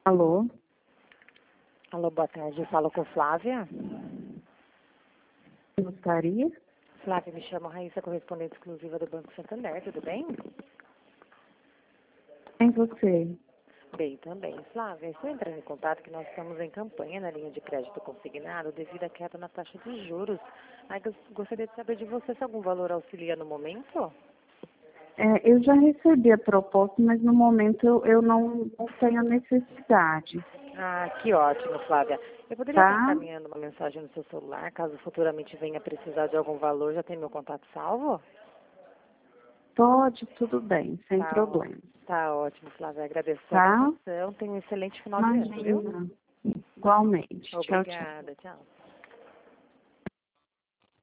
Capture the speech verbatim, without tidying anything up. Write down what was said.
Alô? Alô, boa tarde. Eu falo com Flávia. Gostaria? Flávia, me chamo Raíssa, correspondente exclusiva do Banco Santander, tudo bem? Em você? Bem, também. Flávia, estou entrando em contato que nós estamos em campanha na linha de crédito consignado devido à queda na taxa de juros. Aí eu gostaria de saber de você se algum valor auxilia no momento? É, eu já recebi a proposta, mas no momento eu, eu não, não tenho necessidade, Ah, que ótimo, Flávia. Eu poderia estar tá? encaminhando uma mensagem no seu celular, caso futuramente venha precisar de algum valor, já tem meu contato salvo? Pode, tudo bem, sem Tá, ó- problema, tá ótimo, Flávia. Agradeço a sua tá? atenção. Tenha um excelente final de ano, viu? Imagina. Igualmente. Tchau, tchau. Obrigada, tchau.